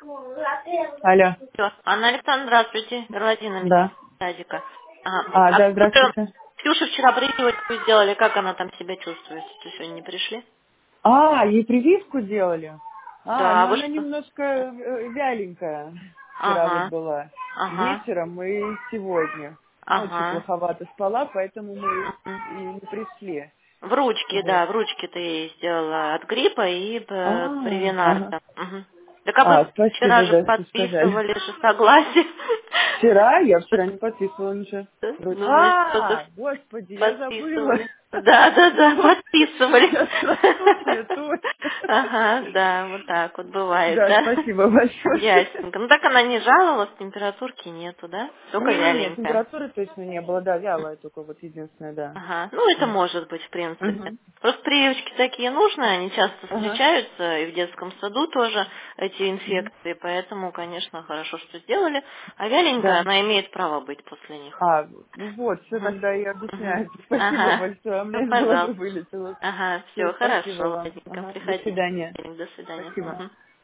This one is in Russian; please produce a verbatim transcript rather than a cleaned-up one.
Алло. Всё. Анна Александровна, здравствуйте. Горлодина Да. Садика. Ага. А, А да, Ксюша здравствуйте. Ксюша вчера прививочку сделали, как она там себя чувствует? Что сегодня не пришли? А, ей прививку делали? А, Да, ну вы она что? немножко э, вяленькая вчера вот Ага, была. ага, Вечером и сегодня. Ночью ага. плоховато спала, поэтому мы Мгм. и не пришли. В ручке, Вот. да, в ручке ты ей сделала от гриппа и А, э, ага. привинарта. Мгм. Так а вы А, вчера спасибо, же да, что сказали. подписывали же согласие. Вчера? Я вчера не подписывала ничего. Вроде- Ну, значит, что-то А, господи, я забыла. подписывали. Да, да, да, подписывали. Сейчас спрошу себе, точно. Ага, да, вот так вот бывает, Да, да? спасибо большое. Ясненько. Ну так она не жаловалась, температурки нету, да? Только Не-не-не, вяленькая. температуры точно не было, да, вялая только вот единственное, да. Ага, ну это Вот. может быть, в принципе. Мгм. Просто прививочки такие нужны, они часто Ага. встречаются, и в детском саду тоже эти Мгм. инфекции, поэтому, конечно, хорошо, что сделали. А вяленькая, Да. она имеет право быть после них. А, ну вот, все Мгм. тогда и Мгм. объясняется. Спасибо Ага. большое, у Ну, меня из головы пожалуйста. вылетело. Ага, Все, все, спасибо хорошо, вам. ладненько, Ага, до приходите. свидания. До свидания. Спасибо. Мгм.